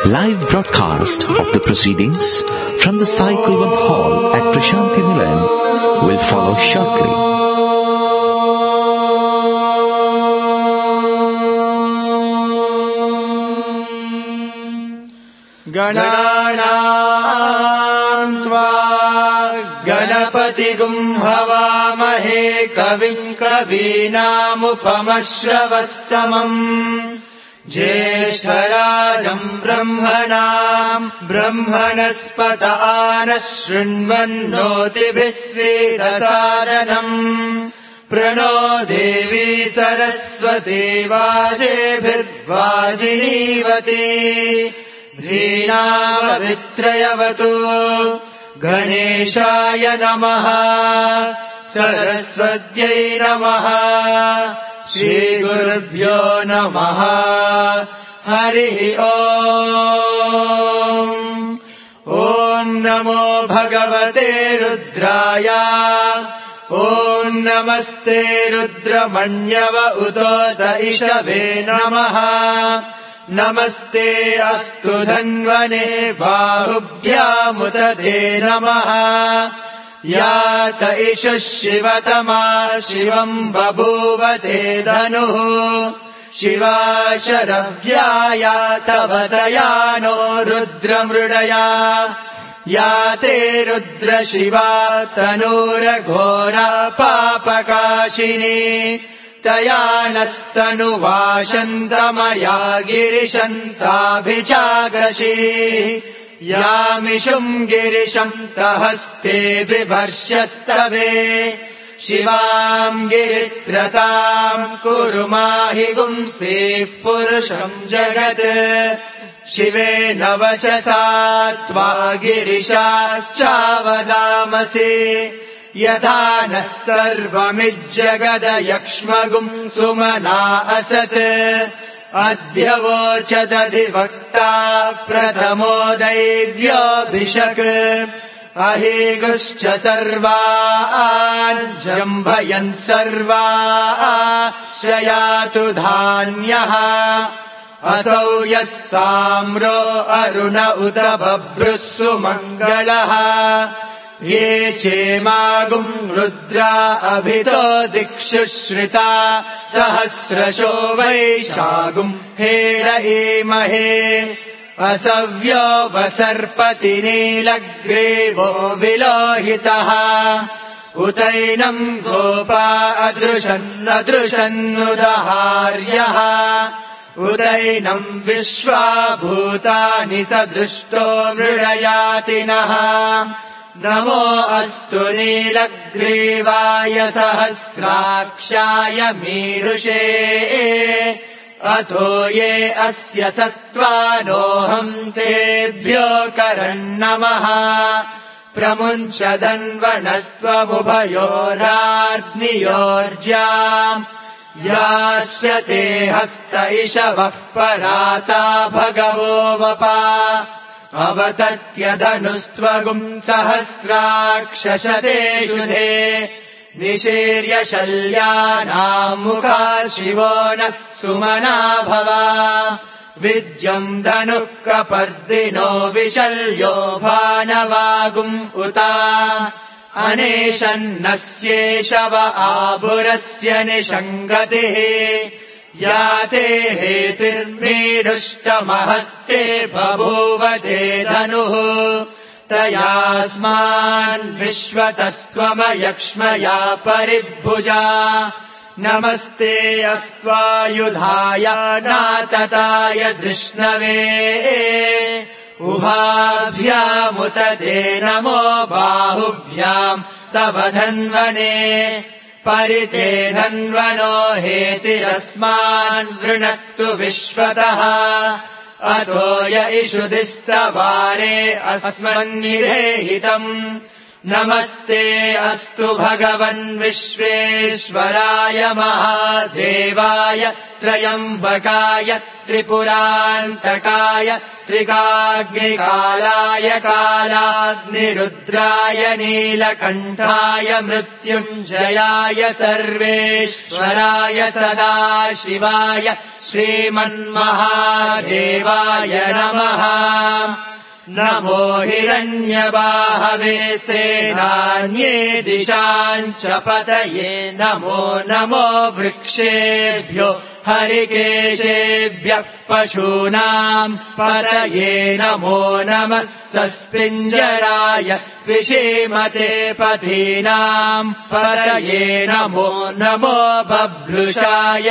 Live broadcast of the proceedings from the Sai Kulwant Hall at Prashanti Nilayam will follow shortly. गणानां त्वा गणपतिगुं हवामहे कविं कवीनामुपमश्रवस्तमम् ज्येष्ठराजं ब्रह्मणस्पत आनः शृण्वन्नोतिभिः स्वेदसादनम् प्रणो देवी सरस्वती वाजेभिर्वाजिनीवती धीनामवित्रयवतु गणेशाय नमः सरस्वत्यै नमः श्रीगुरुभ्यो नमः हरिः ॐ नमो भगवते रुद्राय ॐ नमस्ते रुद्रमण्यव उतोत इषवे नमः नमस्ते अस्तु धन्वने बाहुभ्यामुत ते नमः यात इषुः शिवतमा शिवम् बभूव ते धनुः शिवा शरव्याया तव दयानो रुद्रमृडया या ते रुद्रशिवा तनूरघोरा पापकाशिनी तया नस्तनुवाशन्तमया गिरिशन्ताभिजागशी यामिषुम् गिरिशन्तहस्ते बिभर्ष्यस्तवे शिवाम् गिरित्रताम् कुरु माहि गुंसेः पुरुषम् जगत् शिवेन वचसा त्वा गिरिशाश्चावदामसि यथा नः सर्वमिज्जगदयक्ष्मगुम् सुमना असत् अद्य वोचदधिवक्ता प्रथमो दैव्योऽभिषक् अहेगुश्च सर्वान् जम्भयन् सर्वाश्रयातु धान्यः असौ यस्ताम्रो अरुण उत बभ्रुः सुमङ्गलः ये चेमागुम् रुद्रा अभितो दिक्षु श्रिता सहस्रशो वैशागुम् हेळयेमहे असव्यो वसर्पति नीलग्रीवो विलोहितः उतैनम् गोपा अदृशन्नुदहार्यः उदैनम् विश्वाभूतानि सदृष्टो मृडयातिनः नमो अस्तु नीलग्रीवाय सहस्राक्षाय मीढुषे अथो ये अस्य सत्त्वानोऽहम् तेभ्यो करन्नमः प्रमुञ्चदन्वनस्त्वमुभयोराग्नियोर्जा यास्य ते हस्त इषवः पराता भगवो वपा अवतत्यधनुस्त्वगुम् सहस्राक्षशतेषु ते निशीर्य शल्यानाम् मुखा शिवो नः सुमना भवा विद्यम् धनुः कपर्दिनो विशल्यो भानवागुम् उता अनेशन्नस्येषव आभुरस्य निषङ्गतिः या ते हेतिर्मीढुष्टमहस्ते बभूव ते धनुः तयास्मान् विश्वतस्त्वमयक्ष्मया परिभुजा नमस्ते अस्त्वायुधाय नातताय धृष्णवे उभाभ्यामुत ते नमो बाहुभ्याम् तव धन्वने परिते धन्वनो हेतिरस्मान् वृणक्तु विश्वतः अतो य इषुदिस्तवारे अस्मन्निरेहितम् नमस्ते अस्तु भगवन् विश्वेश्वराय महादेवाय त्रयम्बकाय त्रिपुरान्तकाय त्रिकाग्निकालाय कालाग्निरुद्राय नीलकण्ठाय मृत्युञ्जयाय सर्वेश्वराय सदाशिवाय श्रीमन्महादेवाय नमः। नमो हिरण्यबाहवे सेनान्ये दिशाञ्च पतये नमो नमो वृक्षेभ्यो हरिकेशेभ्यः पशूनाम् पतये नमो नमः सस्पिञ्जराय विषीमते पथीनाम् पतये नमो नमो बभ्रुषाय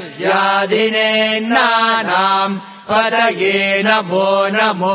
दिव्यादिनेन्नानाम् पतये नमो नमो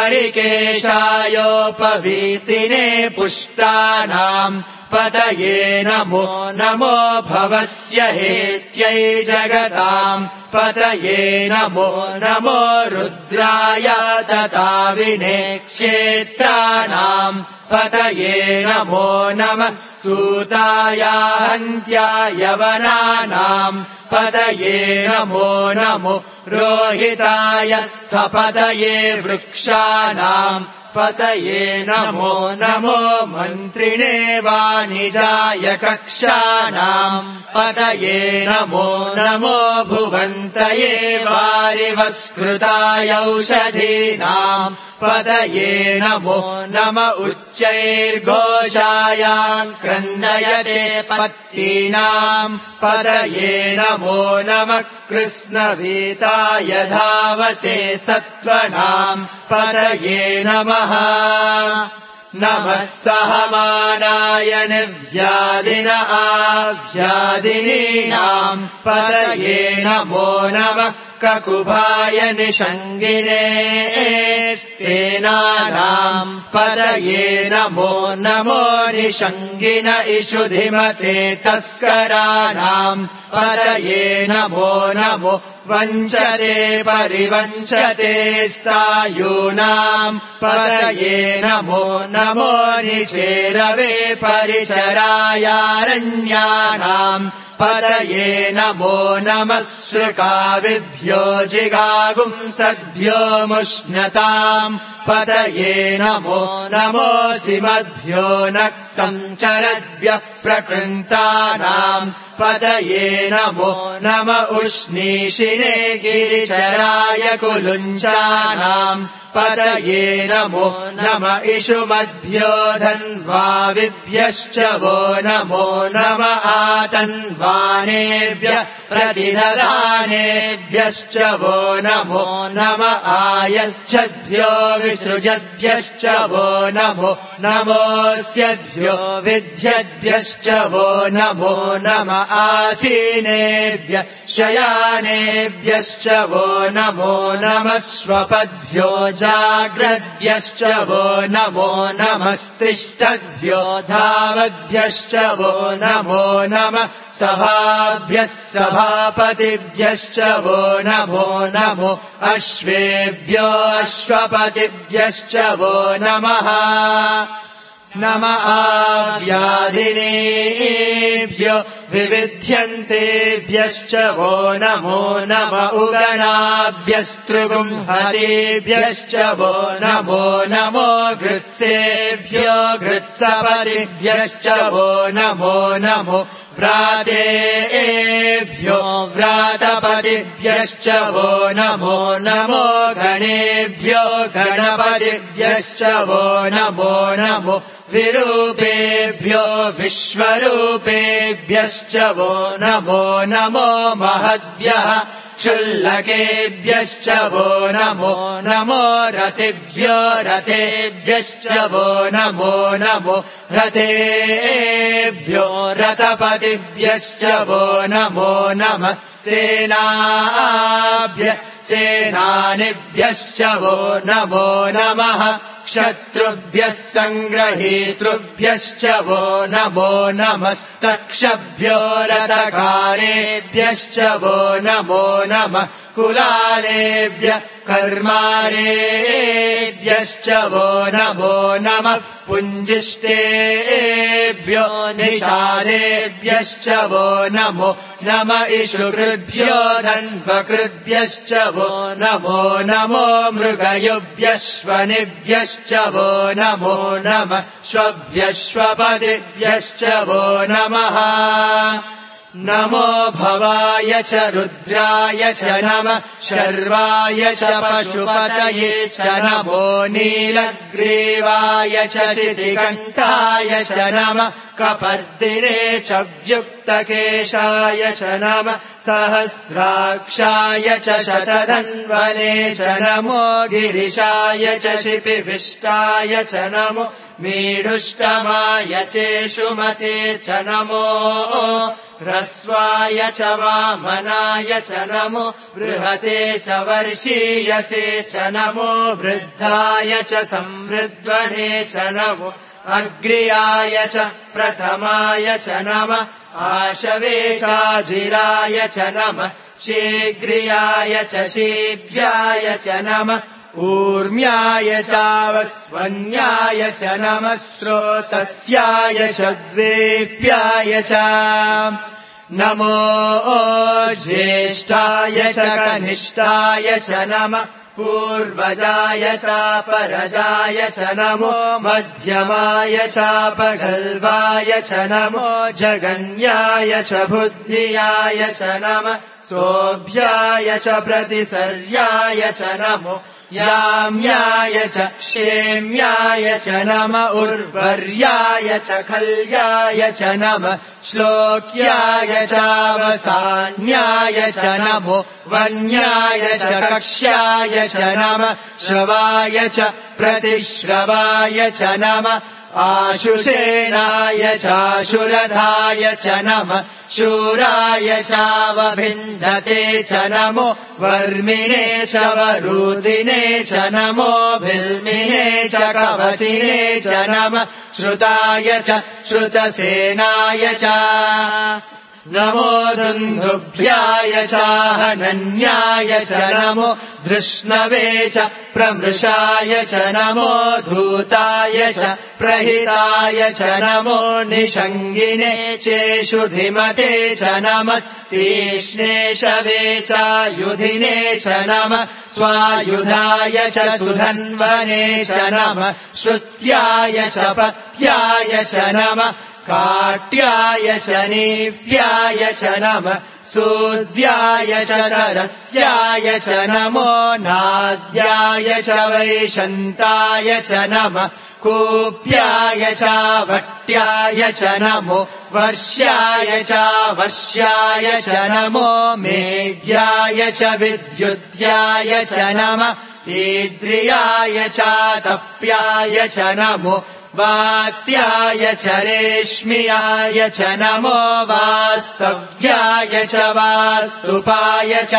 हरिकेशायोपवीतिने पुष्टानाम् पतये नमो नमो भवस्य हेत्यै जगताम् पतये नमो नमो रुद्राय तताविने क्षेत्राणाम् पतये नमो नमः सूताय हन्त्याय वनानाम् पतये नमो नमो रोहिताय स्थपतये वृक्षाणाम् पतये नमो नमो मन्त्रिणे वाणिजाय कक्षाणाम् पतये नमो नमो भुवन्तये वारिवस्कृताय औषधीनाम् पतये नमो नम उच्चैर्घोषायाम् क्रन्दयते पत्तीनाम् पतये नमो नमः कृष्णवीताय धावते सत्त्वनाम् पतये नमः। नमः सहमानाय निर्व्याधिन आव्याधिनीनाम् पतये नमो नमः ककुभाय निषङ्गिने सेनानाम् पतये नमो नमो निषङ्गिन इषुधिमते तस्कराणाम् पतये नमो नमो वञ्चते परिवञ्चते स्तायूनाम् पतये नमो नमो निचेरवे परिचरायारण्यानाम् पतये नमो नमः श्रुकाविभ्यो जिगागुंसद्भ्यो मुष्णताम् पतये नमो नमोऽसिमद्भ्यो नक्तम् चरद्भ्यः प्रकृन्तानाम् पतये नमो नम उष्णीषिणे गिरिचराय कुलुञ्चानाम् पतये नमो नम इषुमद्भ्यो धन्वाविभ्यश्च वो नमो नम आतन्वानेभ्यः प्रतिददानेभ्यश्च वो नमो नम आयच्छद्भ्यो विसृजद्भ्यश्च वो नमो नमोऽस्यद्भ्यो विद्यद्भ्यश्च वो नमो नम आसीनेभ्यः शयानेभ्यश्च वो नमो नमः स्वपद्भ्यो जाग्रद्भ्यश्च वो नमो नमस्तिष्ठद्भ्यो धावद्भ्यश्च वो नमो नमः सभाभ्यः सभापतिभ्यश्च वो नमो नमो अश्वेभ्यो अश्वपतिभ्यश्च वो नमः। नम आव्याधिनेभ्यो विविध्यन्तेभ्यश्च वो नमो नम उगणाभ्यस्तृगुंहतेभ्यश्च वो नमो नमो घृत्सेभ्यो घृत्सपतिभ्यश्च वो नमो नमो व्रातेभ्यो व्रातपतिभ्यश्च वो नमो नमो गणेभ्यो गणपतिभ्यश्च वो नमो नमो विरूपेभ्यो विश्वरूपेभ्यश्च वो नमो नमो महद्भ्यः क्षुल्लकेभ्यश्च वो नमो नमो रतिभ्यो रतेभ्यश्च वो नमो नमो रतेभ्यो रतपतिभ्यश्च वो नमो नमः सेनाभ्यः सेनानिभ्यश्च वो नमो नमः क्षत्रुभ्यः सङ्ग्रहीतृभ्यश्च वो नमो नमस्तक्षभ्यो रथकारेभ्यश्च वो नमो नमः कुलालेभ्यः कर्मारेभ्यश्च वो नमो नमः पुञ्जिष्टेभ्यो निषादेभ्यश्च वो नमो नम इषुकृभ्यो धन्वकृभ्यश्च वो नमो मृगयुभ्यश्वनिभ्यश्च वो नमो नमः श्वभ्यश्वपदिभ्यश्च वो नमः नमो भवाय च रुद्राय च नमः शर्वाय च पशुपतये च नमो नीलग्रीवाय च शितिकण्ठाय च नमः कपर्दिने च व्युक्तकेशाय च नमः सहस्राक्षाय च शतधन्वने च नमो गिरिशाय च शिपिविष्टाय च नमो मीढुष्टमाय चेषुमते च नमो ह्रस्वाय च वामनाय च नमो बृहते च वर्षीयसे च नमो वृद्धाय च संवृद्ध्वने च नमो अग्र्याय च प्रथमाय च नमः आशवे चाजिराय च नमः शीघ्रियाय च शीभ्याय च नमः ऊर्म्याय चावस्वन्याय च नमः श्रोतस्याय च द्वेप्याय च नमो ज्येष्ठाय च कनिष्ठाय च नमः पूर्वजाय चापरजाय च नमो मध्यमाय चापगल्वाय च नमो जगन्याय च बुद्धियाय च नमः सोऽभ्याय च प्रतिसर्याय च नमो याम्याय च क्षेम्याय च नमः उर्वर्याय च खल्याय च नमः श्लोक्याय चावसान्याय च नमो वन्याय च कक्ष्याय च नमः श्रवाय च प्रतिश्रवाय च नमः आशुषेणाय चाशुरधाय च नमः शूराय चावभिन्दते च नमो वर्मिणे च वरूधिने च नमो भिल्मिने च कवचिने च नमः श्रुताय च श्रुतसेनाय च नमो दुन्दुभ्याय चाहनन्याय च नमो धृष्णवे च प्रमृषाय च नमो धूताय च प्रहिताय च नमो निषङ्गिने चेषुधिमते च नमस्तीक्ष्णेशवे चायुधिने च नमः स्वायुधाय च सुधन्वने च नमः श्रुत्याय च पत्याय च नमः काट्याय च नीप्याय च नमः सूद्याय च सरस्याय च नमो नाद्याय च वैशन्ताय च नमः कूप्याय च वट्याय च नमो वर्ष्याय च वश्याय च नमो मेघ्याय च विद्युद्याय च नमः ईद्रियाय च तप्याय च नमो वात्याय च रेश्म्याय च नमो वास्तव्याय च वास्तुपाय च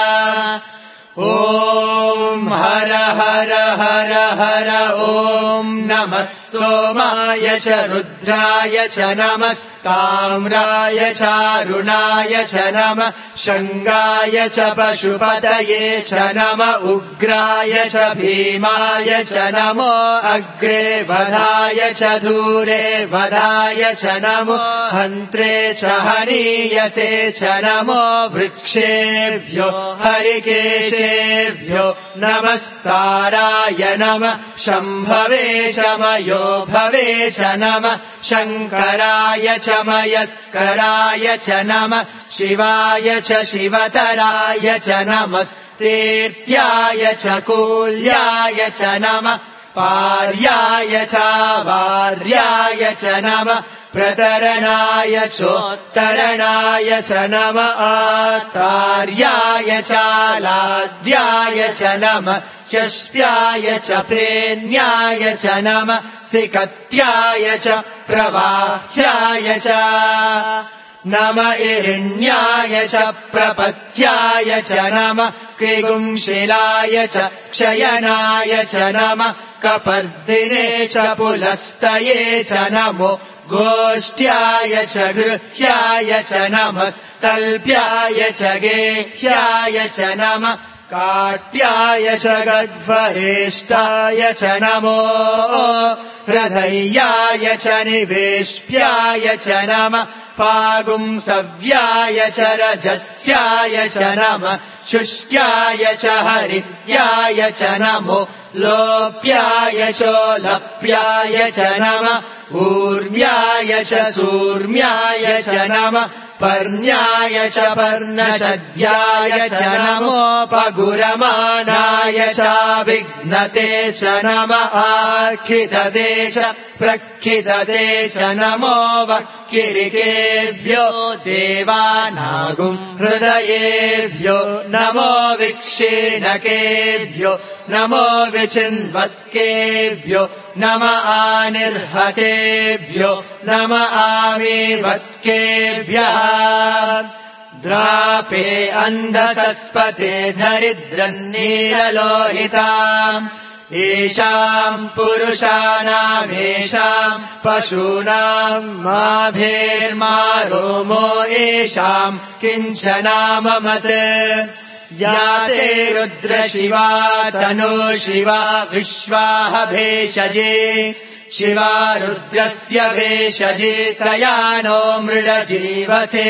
ॐ हर हर हर हर ॐ नमः सोमाय च रुद्राय च नमस्ताम्राय चारुणाय च नमः शङ्गाय च पशुपतये च नमः उग्राय च भीमाय च नमो अग्रे वधाय च दूरे वधाय च नमो हन्त्रे च हनीयसे च नमो वृक्षेभ्यो हरिकेशेभ्यो नमस्ताराय नमः शम्भवे च मयो भवे च नमः शङ्कराय च मयस्कराय च नमः शिवाय च शिवतराय च नमस्तेत्याय च कूल्याय च नमः पार्याय च वार्याय च नमः प्रतरणाय चोत्तरणाय च नमः आतार्याय चालाद्याय च नमः चष्प्याय च प्रेण्याय च नमः सिकत्याय च प्रवाह्याय च नम इरिण्याय च प्रपत्याय च नमः कृगुंशिलाय च क्षयनाय च नमः कपर्दिने च पुलस्तये च नमो गोष्ठ्याय च गृह्याय च नमस्तल्प्याय च गेह्याय च नमः काट्याय च गड्वरेष्टाय च नमो हृदय्याय च निवेश्याय च नमः पागुंसव्याय च रजस्याय च नमः शुष्क्याय च हरित्याय च नमो लोप्याय चोलप्याय च नमः ऊर्म्याय च सूर्म्याय च नमः पर्ण्याय च पर्णशद्याय च नमोपगुरमाणाय चाभिघ्नते च नमः आर्खितते च प्रक्षितते च नमो वक्किरिकेभ्यो देवानागुं हृदयेभ्यो नमो विक्षीणकेभ्यो नमो विचिन्वत्केभ्यो नम आनिर्हतेभ्यो नम आमीवत्केभ्यः द्रापे अन्धसस्पते दरिद्रन्नीललोहिताम् येषाम् पुरुषाणामेषाम् पशूनाम् माभेर्मारोमो येषाम् किञ्चनाममत् या ते रुद्रशिवा तनो शिवा विश्वाह भेषजे शिवा रुद्रस्य भेषजे त्रयानो मृडजीवसे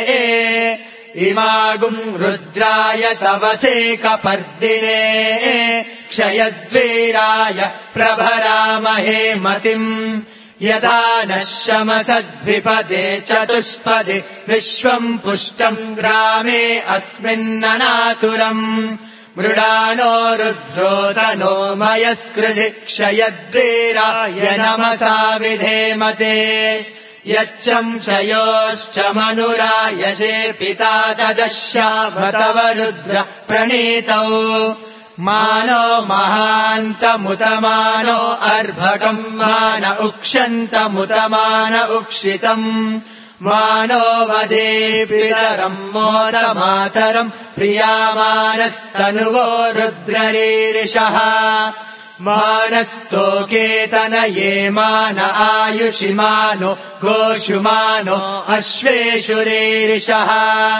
इमागुम् रुद्राय तवसे कपर्दिने क्षयद्वीराय प्रभरामहे मतिम् यथा नः शमसद्विपदे चतुष्पदे विश्वम् पुष्टम् ग्रामे अस्मिन्ननातुरम् मृडानो रुद्रोदनो मयस्कृधि क्षयद्वीराय नमसा विधेमते यच्चम् चयोश्च मनुराय चे पिता तदश्यामतव रुद्र प्रणीतौ मानो महान्तमुतमानो अर्भकम् मान उक्षन्तमुतमान उक्षितम् मानो वदे पितरम् मोदमातरम् प्रियामानस्तनुवो रुद्ररीरिषः मानस्तोकेतनये मान आयुषिमानो गोषुमानो अश्वेषुरीरिषः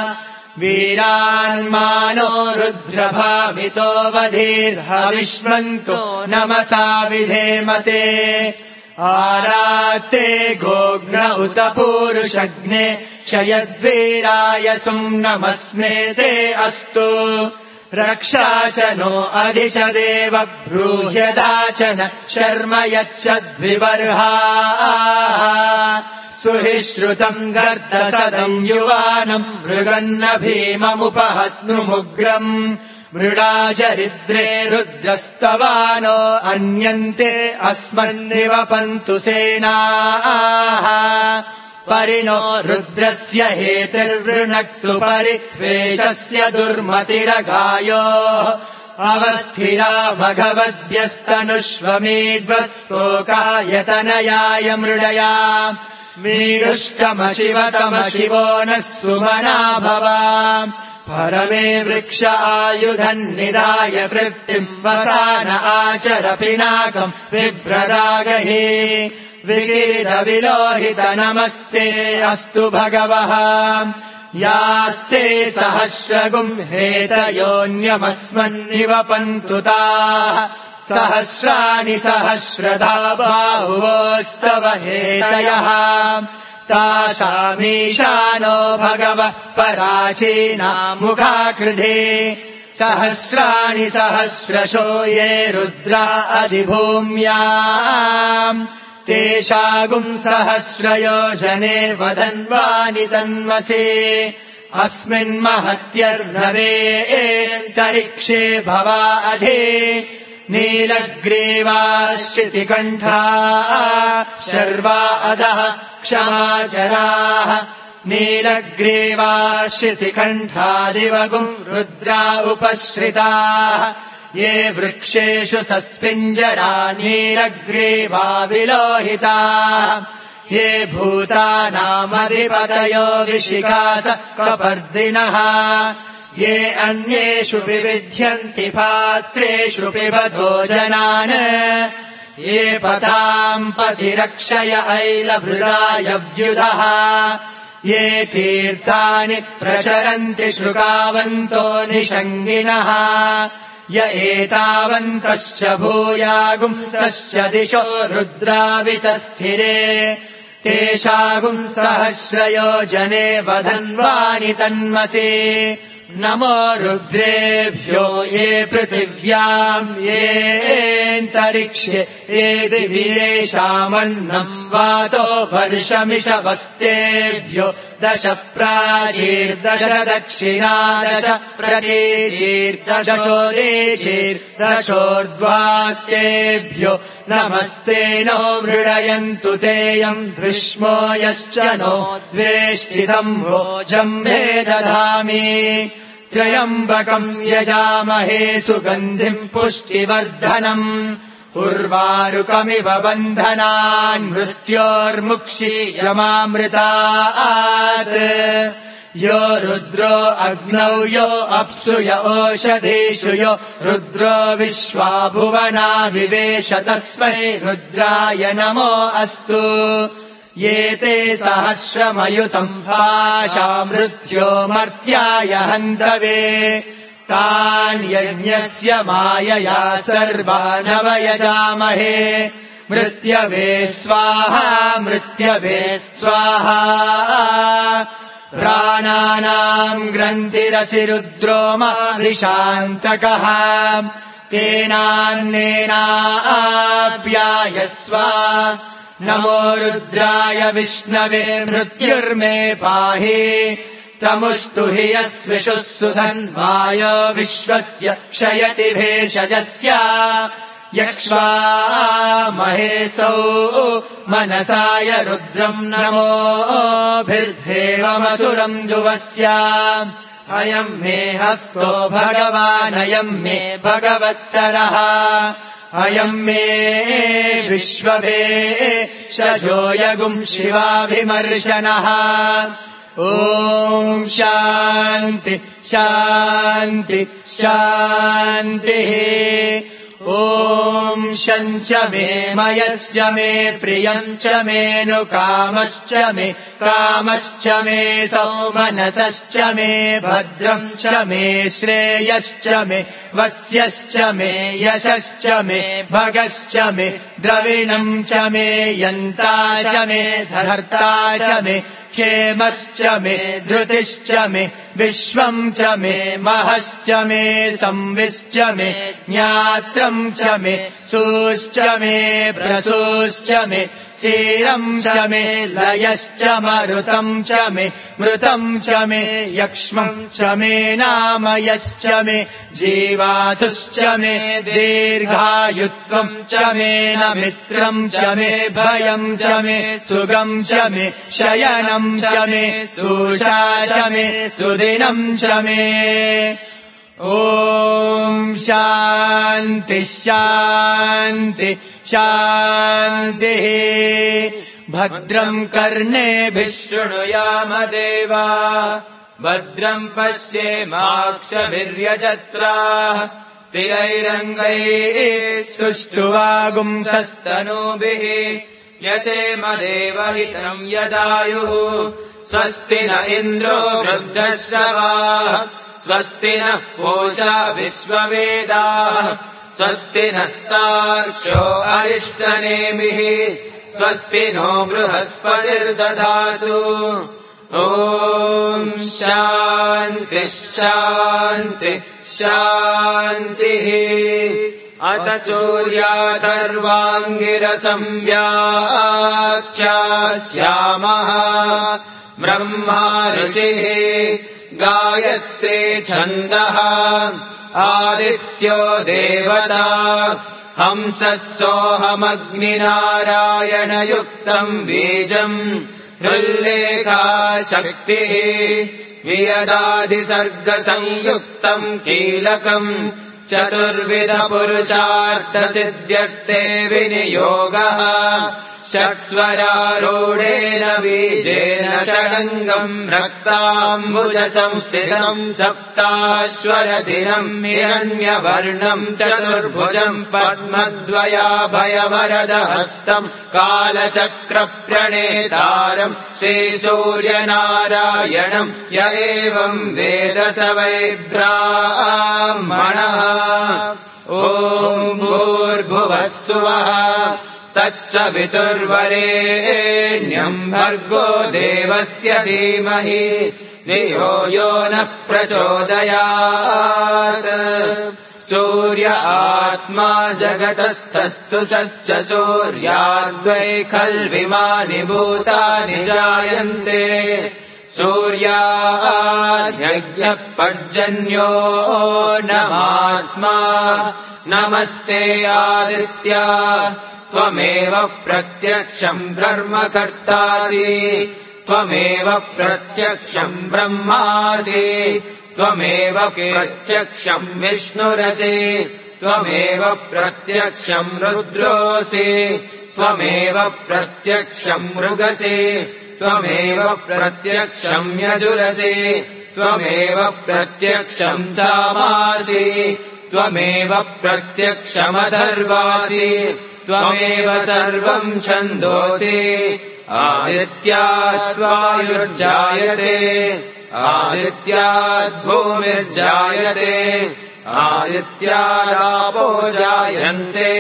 वीरान्मानो रुद्रभावितो वधीर्हविष्मन्तो नमसा विधेमते आरात्ते गोघ्न उत पूरुषग्ने क्षयद्वीराय सुम्नमस्मे ते अस्तु रक्षा च नो अधिश देव ब्रूह्यदाचन शर्म यच्छद्विबर्हाः सुहिश्रुतम् गर्दसदम् युवानम् मृगन्न भीममुपहत्नुमुग्रम् मृडाचरिद्रे रुद्रस्तवानो अन्यन्ते अस्मन्निवपन्तु सेनाः परिणो रुद्रस्य हेतिर्वृणक्तु परित्वेषस्य दुर्मतिरगायोः अवस्थिरा भगवद्भ्यस्तनुष्वमीड्वस्तोकायतनयाय मृडया मीरुष्टमशिवतमशिवो नः सुमना भवा परमे वृक्ष आयुधन्निदाय वृत्तिम् वसान आचर पिनाकम् बिभ्ररागहि विकीर्तविलोहित नमस्ते अस्तु भगवः यास्ते सहस्रगुम् हेतयोऽन्यमस्मन्निवपन्तु ताः सहस्राणि सहस्रधा बाहुवोस्तव हेतयः तासामीशानो भगवः पराचीना मुखाकृधे सहस्राणि सहस्रशो ये रुद्रा अधिभूम्याम् तेषागुम् सहस्रयोजने वदन्वानि तन्वसे अस्मिन्महत्यर्णवेऽन्तरिक्षे भवा अधि नीलग्रीवाश्रितिकण्ठाः शर्वा अधः क्षमाचराः नीलग्रीवाश्रितिकण्ठादिवगुम् रुद्रा उपश्रिताः ये वृक्षेषु सस्पिञ्जरा नीलग्रीवा विलोहिताः ये भूतानामधिपतयो विशिखास कपर्दिनः ये अन्येषु विविध्यन्ति पात्रेषु पिबतो जनान् ये पताम् पतिरक्षय ऐलभृदायव्युधः ये तीर्थानि प्रचरन्ति श्रुकावन्तो निषङ्गिणः य एतावन्तश्च भूयागुंसश्च दिशो रुद्रावितस्थिरे तेषागुं सहस्रयोजने वधन्वानि तन्मसि नमो रुद्रेभ्यो ये पृथिव्याम् येऽन्तरिक्षे ये दिवीरेषामन्नम् वातो वर्षमिषवस्तेभ्यो 10 प्राचीर्दश दक्षिणा 10 प्रतीचीर्दशोदेचीर्दशोर्ध्वास्तेभ्यो नमस्ते नो मृडयन्तु तेयम् धृष्मो यश्च नो द्वेष्टितम् भोजम्भे दधामि त्र्यम्बकम् यजामहे सुगन्धिम् पुष्टिवर्धनम् उर्वारुकमिव बन्धनान् मृत्योर्मुक्षीयमामृतात् यो रुद्रो अग्नौ यो अप्सु य ओषधीषु यो रुद्रो विश्वा भुवना विवेश तस्मै रुद्राय नमो अस्तु ये ते सहस्रमयुतम् भाषा मृत्यो मर्त्याय हन्तवे तान् यज्ञस्य मायया सर्वानवयजामहे मृत्यवे स्वाहा मृत्यवे स्वाहा प्राणानाम् ग्रन्थिरसि रुद्रो मारिशान्तकः तेनान्नेनाप्यायस्व नमो रुद्राय विष्णवे मृत्युर्मे पाहि तमुस्तु हि यस्विषुः सुधन्वायो विश्वस्य क्षयति भेषजस्य यक्ष्वामहेसौ मनसाय रुद्रम् नमोभिर्देवमसुरम् दुवस्य अयम् मे हस्तो भगवानयम् मे भगवत्तरः अयम् मे विश्वभे शजोयगुम् शिवाभिमर्शनः ॐ शान्ति शान्ति शान्तिः ॐ शञ्च मे मयश्च मे प्रियम् च मेऽनुकामश्च मे कामश्च मे सौमनसश्च मे भद्रम् च मे श्रेयश्च मे वस्यश्च मे यशश्च मे भगश्च मे द्रविणम् च मे यन्ता च मे धर्ता च मे क्षेमश्च मे धृतिश्च मे विश्वम् च मे महश्च मे संविश्च मे ज्ञात्रम् च मे सूश्च मे प्रसूश्च मे क्षीरम् च मे लयश्च मरुतम् च मे मृतम् च मे यक्ष्मम् च मे नामयश्च मे जीवातुश्च मे दीर्घायुत्वम् च मे न मित्रम् च मे भयम् च मे सुगम् च मे शयनम् च मे सूषा च मे सुदिनम् च मे ॐ शान्ति शान्ति शान्तिः भद्रम् कर्णेभिः शृणुयाम देवा भद्रम् पश्येमाक्षभिर्यजत्राः स्थिरैरङ्गैः स्तुष्ट्वागुंसस्तनूभिः यशेम देवहितम् यदायुः स्वस्ति न इन्द्रो वृद्धश्रवाः स्वस्ति नः पूषा विश्ववेदाः स्वस्ति नस्तार्क्ष्यो अरिष्टनेमिः स्वस्ति नो बृहस्पतिर्दधातु ॐ शान्ति शान्ति शान्तिः अथ चोर्याथर्वाङ्गिरसंव्याख्यास्यामः ब्रह्मा ऋषिः गायत्री छन्दः आदित्यो देवता हंसः सोऽहमग्निनारायणयुक्तम् बीजम् हृल्लेखा शक्तिः वियदादिसर्गसंयुक्तम् कीलकम् चतुर्विधपुरुषार्थसिद्ध्यर्थे विनियोगः षट्स्वरारूढेन बीजेन षडङ्गम् रक्ताम्बुजसंस्थितम् सप्ताश्वरदिनम् हिरण्यवर्णम् चतुर्भुजम् पद्मद्वयाभयवरदहस्तम् कालचक्रप्रणेतारम् श्रीसूर्यनारायणम् य एवम् वेद स वै ब्राह्मणः। ॐ भूर्भुवः स्वः तत्सवितुर्वरेण्यम् भर्गो देवस्य धीमहि धियो यो नः प्रचोदयात्। सूर्य आत्मा जगतस्तस्तु च सूर्याद्वै खल्विमानि भूतानि जायन्ते। सूर्याद्यज्ञः पर्जन्यो नमात्मा नमस्ते आदित्या त्वमेव प्रत्यक्षम् ब्रह्म कर्तासि त्वमेव प्रत्यक्षम् ब्रह्मासि त्वमेव प्रत्यक्षम् विष्णुरसि त्वमेव प्रत्यक्षम् रुद्रोऽसि त्वमेव प्रत्यक्षम् मृगसि त्वमेव प्रत्यक्षम् यजुरसि त्वमेव प्रत्यक्षम् सामासि त्वमेव प्रत्यक्षमधर्वासि त्वमेव सर्वम् छन्दोसि। आदित्याद्वायुर्जायते आदित्याद्भूमिर्जायते आदित्यादापो जायन्ते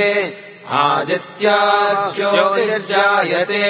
आदित्याज्योतिर्जायते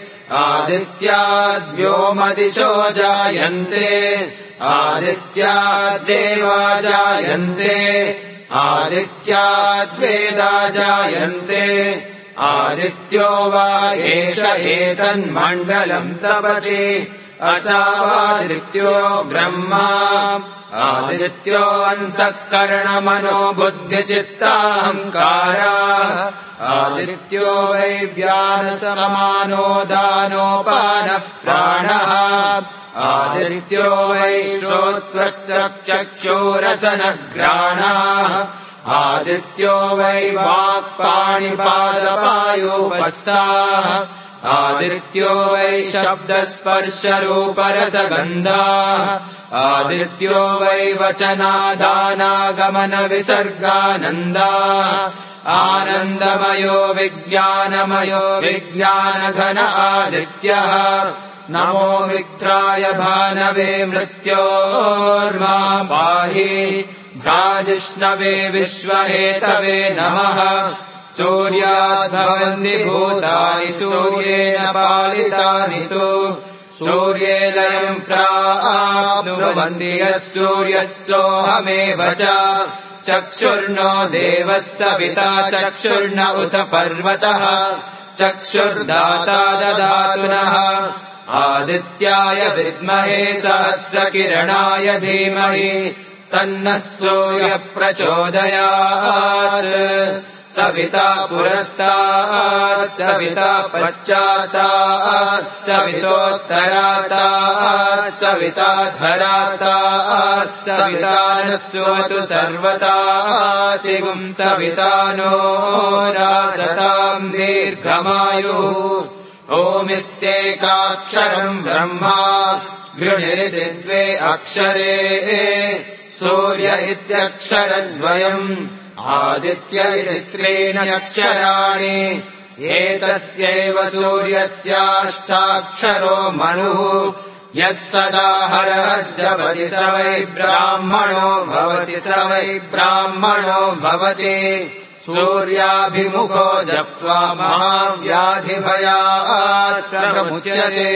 आदित्याद्व्योमदिशो जायन्ते आदित्याद्देवा जायन्ते आदित्याद्वेदा जायन्ते आदित्यो वा एष एतन्मण्डलम् तपति असावादित्यो ब्रह्मा आदित्यो अन्तःकरणमनो बुद्धिचित्ताहङ्कारा आदित्यो वै व्यानसमानो दानोपानः प्राणः आदित्यो वै श्रोत्रचक्षुरसनघ्राणाः आदित्यो वै वाक्पाणिपादपायोपस्थाः आदित्यो वै शब्दस्पर्शरूपरसगन्धाः आदित्यो वै वचनादानागमनविसर्गानन्दाः आनन्दमयो विज्ञानमयो विज्ञानघन आदित्यः नमो मित्राय भानवे मृत्योर्मा पाहि भ्राजिष्णवे विश्वहेतवे नमः। सूर्याद्भवन्ति भूतानि सूर्येण पालितानि तु सूर्ये लयम् प्राप्नुवन्ति यः सूर्यः सोऽहमेव च चक्षुर्नो देवः सविता चक्षुर्न उत पर्वतः चक्षुर्दाता ददातु नः आदित्याय विद्महे सहस्रकिरणाय धीमहि तन्नः सूर्यः प्रचोदयात्। सविता पुरस्तात् सविता पश्चातात् सवितोत्तरातात् सविता धरातात् सविता नः सुवतु सर्वतातिगुम् सविता नो राजताम् दीर्घमायुः। ओमित्येकाक्षरम् ब्रह्मा गृणिरिति द्वे अक्षरे सूर्य इत्यक्षरद्वयम् आदित्य इति त्रीणि अक्षराणि एतस्यैव सूर्यस्याष्टाक्षरो मनुः यः सदा हरहर्जपति स वै ब्राह्मणो भवति स वै ब्राह्मणो भवति। सूर्याभिमुखो जप्त्वा महाव्याधिभयात् प्रमुच्यते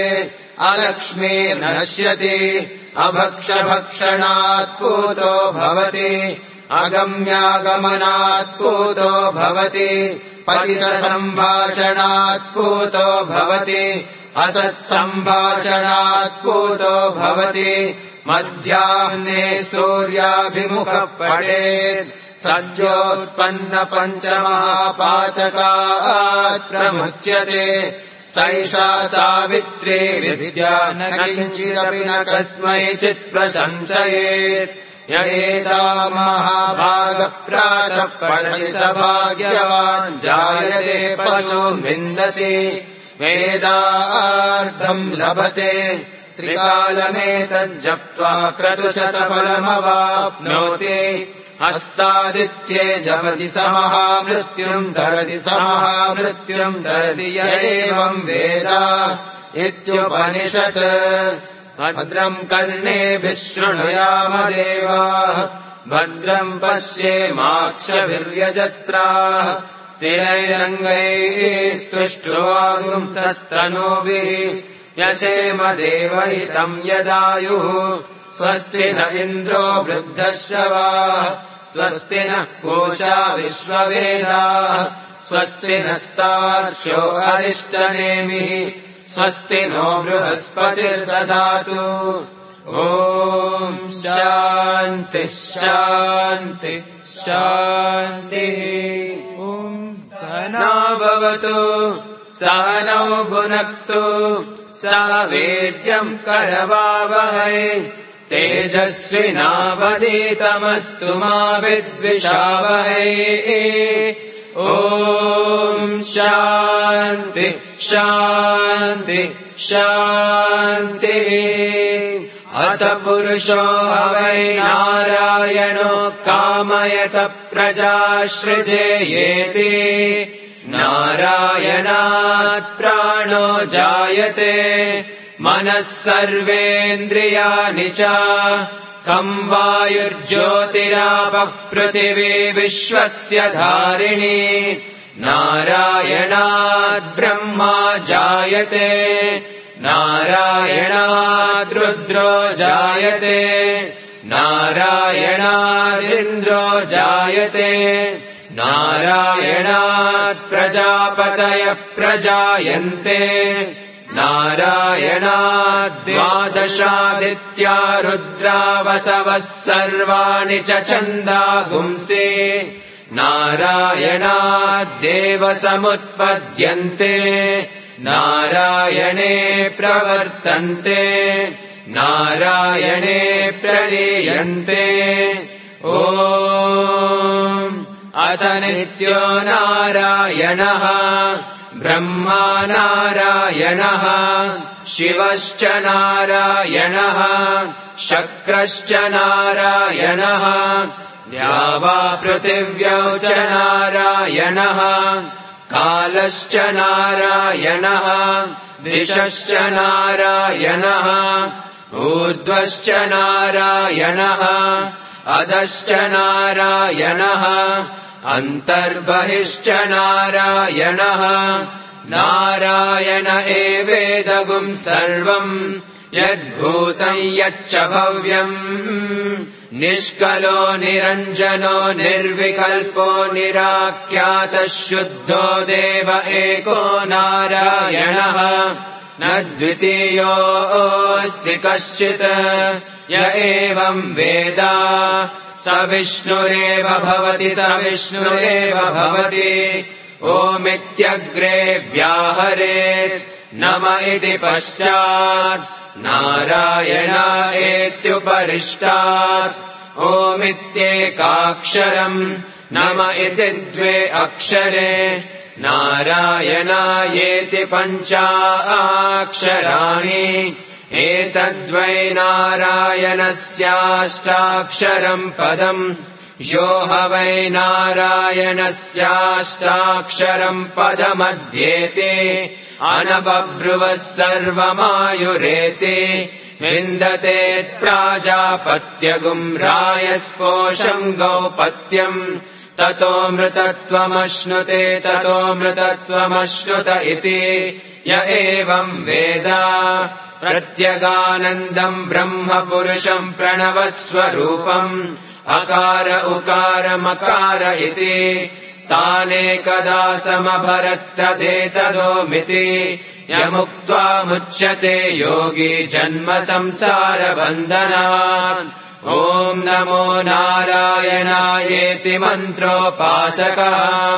अलक्ष्मीर्नश्यति अभक्षभक्षणात् पूतो भवति अगम्यागमनात् पूतो भवति पतितसम्भाषणात् पूतो भवति असत्सम्भाषणात् पूतो भवति। मध्याह्ने सूर्याभिमुखः पठेत् सद्योत्पन्नपञ्चमहापातकात् प्रमुच्यते सैषा सावित्री विद्या न किञ्चिदपि न कस्मैचित् प्रशंसयेत् यदेता महाभागः प्रातः पठति स भाग्यवान् जायते पशुं विन्दति वेदार्थम् लभते त्रिकालमेतज्जप्त्वा क्रतुशतफलमवाप्नोति हस्तादित्ये जपति स महामृत्युम् धरति स महामृत्युम् धरति य एवम् वेद इत्युपनिषत् भद्रम् कर्णेभिः शृणुयाम देवाः भद्रम् पश्येमाक्षभिर्यजत्राः स्थिरैरङ्गैः स्तुष्ट्वागुंसस्तनूभिः यशेम देवहितम् यदायुः स्वस्ति न इन्द्रो वृद्धश्रवाः स्वस्ति नः पूषा विश्ववेदाः स्वस्ति नस्तार्क्ष्यो अरिष्टनेमिः स्वस्ति नो बृहस्पतिर्दधातु ॐ शान्ति शान्ति शान्तिः ॐ सहना भवतु सहनौ भुनक्तु सह वीर्यम् करवावहै तेजस्विनावधीतमस्तु मा विद्विषावहै ॐ शान्ति शान्ति शान्तिः अथ पुरुषो वै नारायणो कामयत प्रजासृजेयेति नारायणात् प्राणो जायते मनः सर्वेन्द्रियाणि च कम् वायुर्ज्योतिरापः पृथिवी विश्वस्य धारिणी नारायणात् ब्रह्मा जायते नारायणात् रुद्रो जायते नारायणादिन्द्रो जायते नारायणात् प्रजापतयः प्रजायन्ते नारायणात् द्वादशादित्या रुद्रावसवः सर्वाणि च छन्दागुंसि नारायणात् देवसमुत्पद्यन्ते नारायणे प्रवर्तन्ते नारायणे प्रलीयन्ते ॐ अथ नित्यो नारायणः ब्रह्मा नारायणः शिवश्च नारायणः शक्रश्च नारायणः द्यावा पृथिव्यौ च नारायणः कालश्च नारायणः दिशश्च नारायणः ऊर्ध्वश्च नारायणः अधश्च नारायणः अन्तर्बहिश्च नारायणः नारायण एवेदगुम् सर्वम् यद्भूतम् यच्च भव्यम् निष्कलो निरञ्जनो निर्विकल्पो निराख्यातः शुद्धो देव एको नारायणः न द्वितीयोऽस्ति कश्चित् य एवम् वेद स विष्णुरेव भवति स विष्णुरेव भवति ओमित्यग्रे व्याहरेत् नम इति पश्चात् नारायण एत्युपरिष्टात् ओमित्येकाक्षरम् नम इति द्वे अक्षरे नारायणायेति पञ्चाक्षराणि एतद्वै नारायणस्याष्टाक्षरम् पदम् यो ह वै नारायणस्याष्टाक्षरम् पदमध्येति अनबभ्रुवः सर्वमायुरेति विन्दतेत्प्राजापत्यगुम् रायस्पोषम् गौपत्यम् ततोऽमृतत्वमश्नुते ततोऽमृतत्वमश्नुत इति य एवम् वेद प्रत्यगानन्दम् ब्रह्म पुरुषम् प्रणवस्वरूपम् अकार उकार मकार इति तानेकदा समभरत्तदेतदोमिति यमुक्त्वा मुच्यते योगी जन्म संसारबन्धनात् ॐ नमो नारायणायेति मन्त्रोपासकः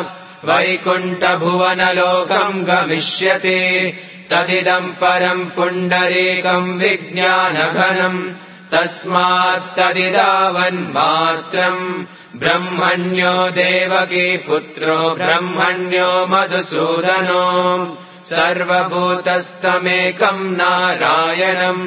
वैकुण्ठभुवनलोकम् गमिष्यति तदिदम् परम् पुण्डरीकम् विज्ञानघनम् तस्मात्तदिदावन्मात्रम् ब्रह्मण्यो देवकी पुत्रो ब्रह्मण्यो मधुसूदनो सर्वभूतस्तमेकम् नारायणम्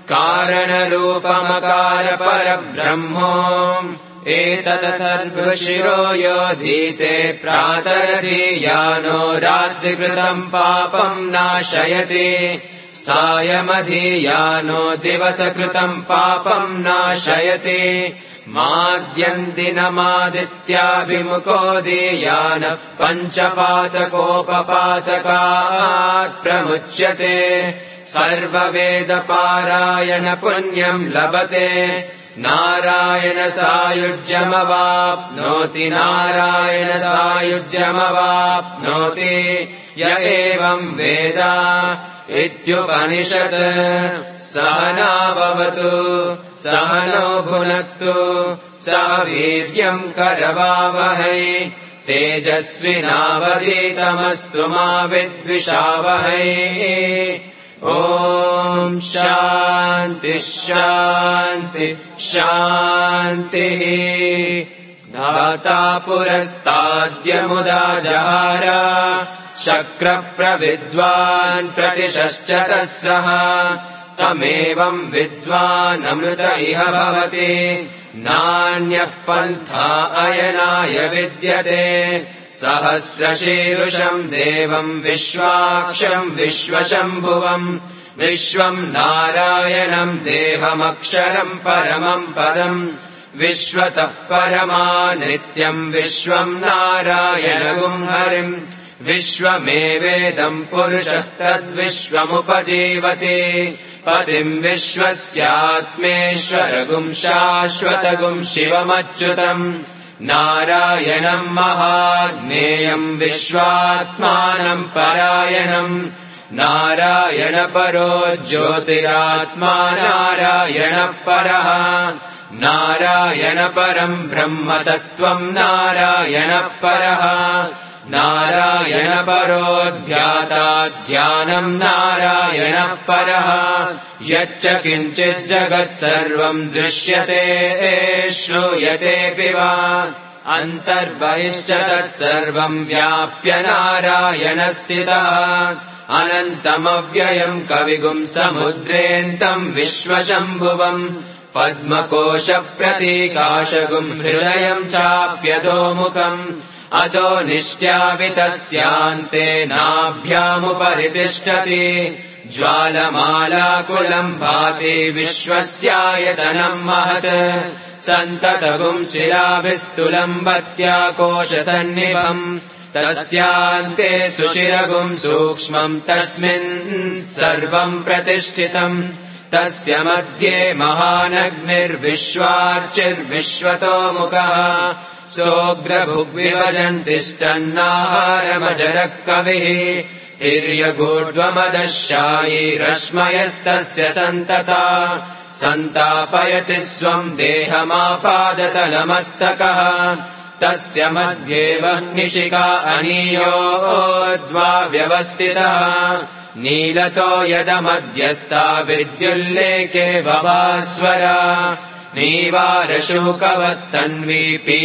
कारणरूपमकारपरब्रह्मो एतदथर्वशिरो योधीते प्रातरधीयानो रात्रिकृतम् पापम् नाशयति सायमधीयानो दिवसकृतम् पापम् नाशयति माद्यन्दिनमादित्याभिमुखोदीयान पञ्चपातकोपपातकात् प्रमुच्यते सर्ववेदपारायण पुण्यम् लभते नारायण सायुज्यमवाप्नोति नारायण सायुज्यमवाप्नोति य एवम् वेद इत्युपनिषत् सहना भवतु सहनो भुनक्तु सह वीर्यम् करवावहै तेजस्विनावधीतमस्तु मा विद्विषावहै ॐ शान्ति शान्ति शान्तिः धाता पुरस्ताद्यमुदा जहार शक्रप्रविद्वान् प्रतिशश्चतस्रः तमेवम् विद्वानमृत इह भवति नान्यः पन्था अयनाय विद्यते सहस्रशीरुषम् देवम् विश्वाक्षम् विश्वशम्भुवम् विश्वम् नारायणम् देहमक्षरम् परमम् पदम् विश्वतः परमा नित्यम् विश्वम् नारायणगुम् हरिम् विश्वमेवेदम् पुरुषस्तद्विश्वमुपजीवति पतिम् विश्वस्यात्मेश्वरगुम् शाश्वतगुम् शिवमच्युतम् नारायणम् महाज्ञेयम् विश्वात्मानम् परायणम् नारायणपरो ज्योतिरात्मा नारायणपरः नारायणपरम् ब्रह्मतत्त्वम् नारायणपरः नारायणपरो ध्याता ध्यानम् नारायणपरः यच्च किञ्चिज्जगत्सर्वम् दृश्यते श्रूयतेऽपि वा अन्तर्बहिश्च तत्सर्वम् व्याप्य नारायणस्थितः अनन्तमव्ययम् कविगुम् समुद्रेऽन्तम् विश्वशम्भुवम् पद्मकोशप्रतीकाशगुम् हृदयम् चाप्यधोमुखम् अधो निष्ट्यावितस्यान्ते नाभ्यामुपरि तिष्ठति ज्वालमालाकुलम् भाति विश्वस्यायतनम् महत् सन्ततगुम् शिराभिस्तुलम् भत्याकोशसन्निभम् तस्यान्ते सुशिरगुम् सूक्ष्मम् तस्मिन् सर्वम् प्रतिष्ठितम् तस्य मध्ये महानग्निर्विश्वार्चिर्विश्वतोमुखः सोऽग्रभुग्विभजन्तिष्ठन्नाहारमजरः कविः हिर्यगूढ्वमदशायी रश्मयस्तस्य सन्तता सन्तापयति स्वम् देहमापादतलमस्तकः तस्य मध्ये वह्निशिखा अनीयोद्वा व्यवस्थितः नीलतो यदमध्यस्था विद्युल्लेखे भवास्वरा नीवारशोकवत्तन्वी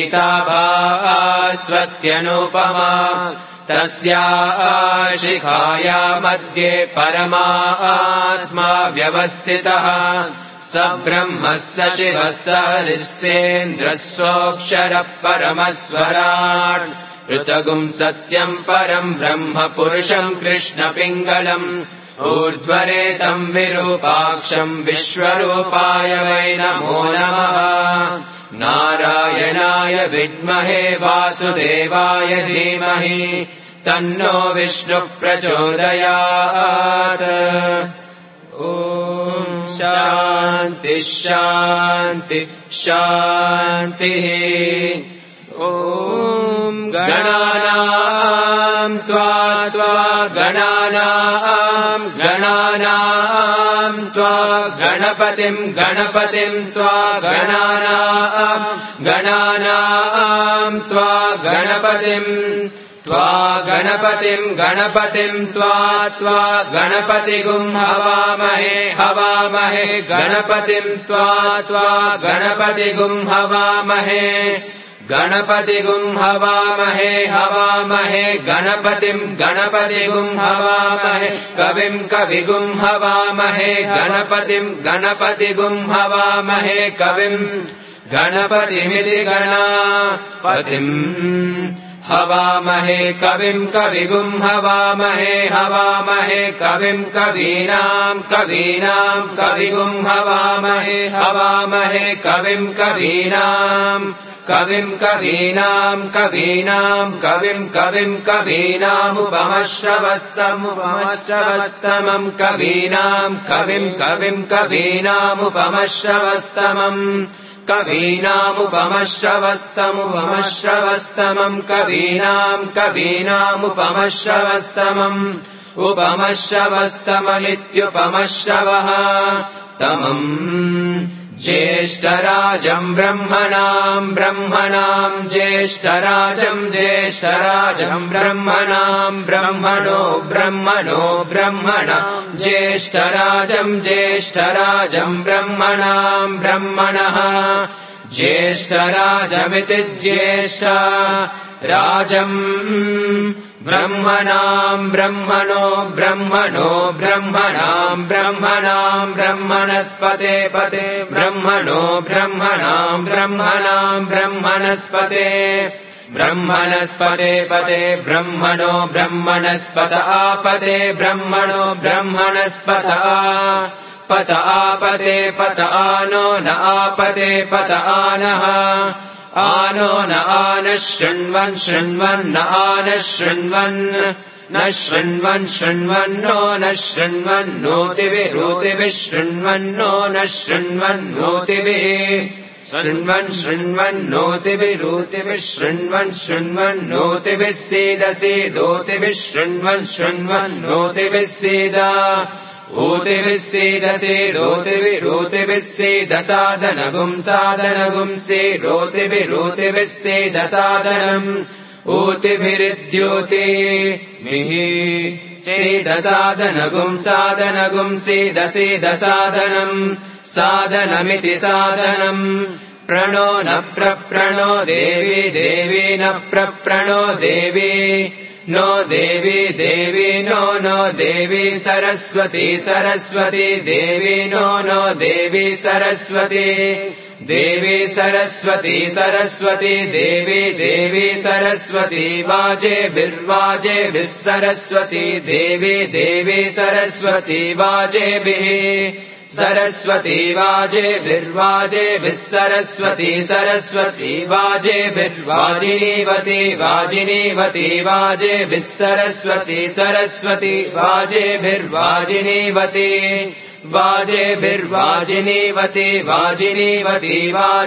पीताभास्वत्यनुपमा तस्या शिखाया मध्ये परमात्मा व्यवस्थितः स ब्रह्मः स शिवः स हरिस्सेन्द्रः सोऽक्षरः परमस्वराट् ऋतगुम् सत्यम् परम् ब्रह्म पुरुषम् कृष्णपिङ्गलम् ऊर्ध्वरेतम् विरूपाक्षम् विश्वरूपाय वै नमो नमः नारायणाय विद्महे वासुदेवाय धीमहि तन्नो विष्णुः प्रचोदयात् ॐ शान्ति शान्ति शान्तिः ॐ गणानाम् त्वा गणानाम् त्वा गणपतिम् त्वा गणानाम् त्वा गणपतिम् त्वा गणपतिगुम् हवामहे गणपतिम् त्वा गणपतिगुम् हवामहे गणपतिगुं हवामहे हवामहे गणपतिं गणपतिगुं हवामहे कविं कविगुं हवामहे गणपतिं गणपतिगुं हवामहे कविं गणपतिमिति गणापतिम् हवामहे कविं कविगुं हवामहे हवामहे कविं कवीनां कवीनां कविगुं हवामहे हवामहे कविं कवीनां कविं कवीनां कवीनां कविं कविं कवीनामुपमश्रवस्तमुपमश्रवस्तमं कवीनां कविं कविं कवीनामुपमश्रवस्तमम् कवीनामुपमश्रवस्तमुपमश्रवस्तमं कवीनां कवीनामुपमश्रवस्तमम् उपमश्रवस्तममित्युपमश्रवः तमम् ज्येष्ठराजम् ब्रह्मणाम् ब्रह्मणाम् ज्येष्ठराजम् ज्येष्ठराजम् ब्रह्मणाम् ब्रह्मणो ब्रह्मणो ब्रह्मणा ज्येष्ठराजम् ज्येष्ठराजम् ब्रह्मणाम् ब्रह्मणः ज्येष्ठराजमिति ज्येष्ठा राजम् ब्रह्मणाम् ब्रह्मणो ब्रह्मणो ब्रह्मणाम् ब्रह्मणाम् ब्रह्मणस्पते पते ब्रह्मणो ब्रह्मणाम् ब्रह्मणाम् ब्रह्मणस्पते ब्रह्मणस्पते पते ब्रह्मणो ब्रह्मणस्पत आपते ब्रह्मणो ब्रह्मणस्पत पत आपते पत आनो न आपते पत आनः आनो न आनः शृण्वन् शृण्वन् न आनः शृण्वन् न शृण्वन् शृण्वन्नो न शृण्वन्नोतिभिः रोतिभिः शृण्वन्नो न शृण्वन्नोतिभिः शृण्वन् शृण्वन्नोतिभिः रोतिभिः शृण्वन् शृण्वन्नोतिभिः सीदसि रोतिभिः शृण्वन् शृण्वन्नोतिभिः सीदा ऊतिभिः सीदसि रोतिभिः रोतिभिः सीदसादनगुं सादनगुंसि रोतिभिः रोतिभिः सीदसादनम् ऊतिभिरिद्योतिभिः सीदसादनगुं सादनगुं सीदसीदसादनम् सादनमिति सादनम् प्रणो न प्रप्रणो देवी देवी न प्रप्रणो देवी नो देवी देवी नो नो देवी सरस्वती सरस्वती देवी नो नो देवी सरस्वती देवी सरस्वती सरस्वती देवी देवी सरस्वती वाजेभिर्वाजेभिः सरस्वती देवी देवी सरस्वती वाजेभिः सरस्वती वाजेभिर्वाजेभिः सरस्वती सरस्वती वाजेभिर्वाजिनीवती वाजिनीवती वाजेभिः सरस्वती सरस्वती वाजेभिर्वाजिनीवती वाजेभिर्वाजिनीवती वाजिनीवती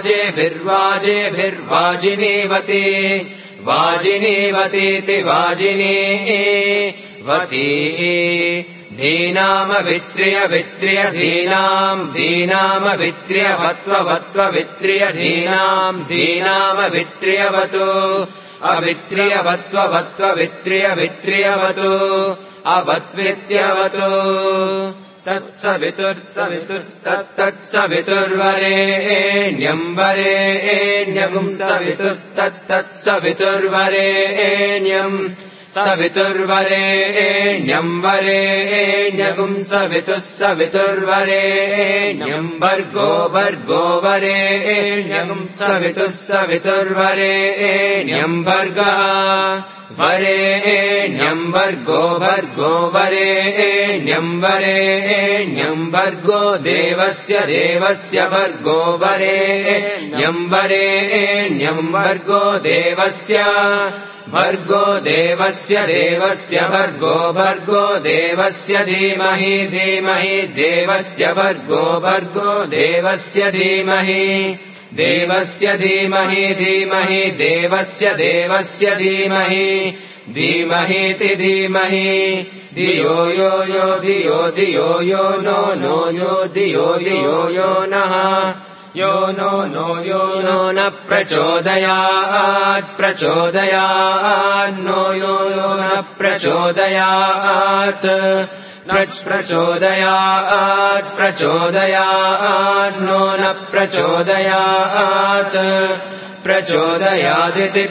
वाजेभिर्वाजेभिर्वाजिनीवती वाजिनीवतीति वाजिनीवती धीनामभित्र्यभित्र्य धीनाम् धीनामभित्र्यवत्ववत्वभित्र्य धीनाम् धीनामभित्र्यवतु अभित्र्यवत्ववत्वभित्र्यभित्र्यवतु अवत्वित्यवतु तत्सवितुर्वरेण्यम् वरेण्यगुं सवितुर्तत्सवितुर्वरेण्यम् सवितुर्वरेण्यम् वरेण्यगुं सवितुः सवितुर्वरेण्यम् भर्गो भर्गो वरेण्यगुं सवितुः सवितुर्वरेण्यम् भर्गः वरेण्यम् भर्गो भर्गो वरेण्यम् वरेण्यम् भर्गो देवस्य देवस्य भर्गो वरेण्यम् वरेण्यम् भर्गो देवस्य भर्गो देवस्य देवस्य भर्गो भर्गो देवस्य धीमहि धीमहि देवस्य भर्गो भर्गो देवस्य धीमहि देवस्य धीमहि धीमहि देवस्य देवस्य धीमहि धीमहीति धीमहि धियो यो यो धियो धियो यो नो नो यो धियो धियो यो नः यो नो नो यो नो न प्रचोदयात् प्रचोदयात् नो यो यो न प्रचोदयात् प्रचोदयात् प्रचोदयात् नो न प्रचोदयात् प्रचोदयादिति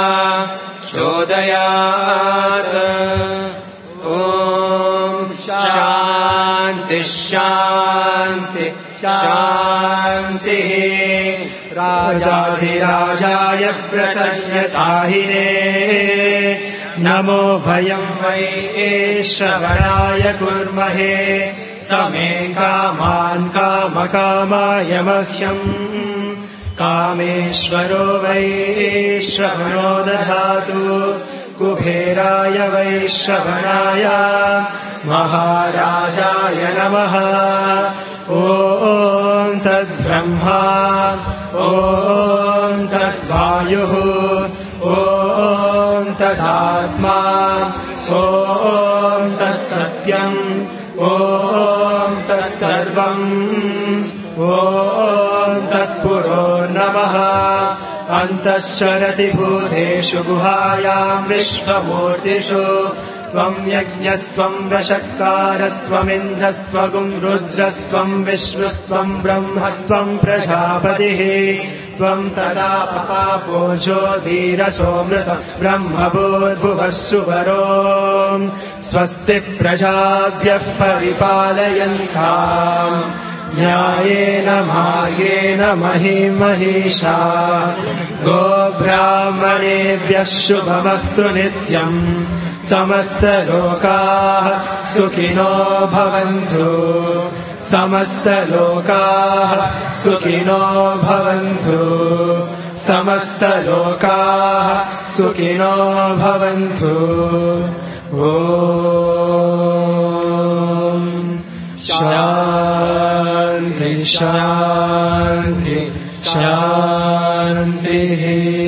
प्रचोदयात्। ॐ शान्ति शान्ति शान्तिः। राजाधिराजाय प्रसन्नसाहिने नमो भयं वै श्रवणाय कुर्महे। समे कामान् कामकामाय मह्यम् कामेश्वरो वै श्रवणो दधातु। कुबेराय वै श्रवणाय महाराजाय नमः। ॐ तद्ब्रह्मा ॐ तद्वायुः ॐ तदात्मा ॐ तत्सत्यम् ॐ तत्सर्वम् ॐ तत्पुरोर्नमः। अन्तश्चरति भूतेषु गुहायाम् विश्वमूर्तिषु त्वम् यज्ञस्त्वम् वशक्कारस्त्वमिन्द्रस्त्वगुम् रुद्रस्त्वम् विश्वस्त्वम् ब्रह्मत्वम् प्रजापतिः। त्वम् तदा पपापो ज्योतिरसोऽमृतम् ब्रह्मभूर्भुवः सुवरो। स्वस्ति प्रजाभ्यः परिपालयन्ताम् न्यायेन मार्गेण महीमहीषा। गोब्राह्मणेभ्यः शुभमस्तु नित्यम्। समस्तलोकाः सुखिनो भवन्तु। समस्तलोकाः सुखिनो भवन्तु। समस्तलोकाः सुखिनो भवन्तु। ॐ शान्ति शान्ति शान्तिः।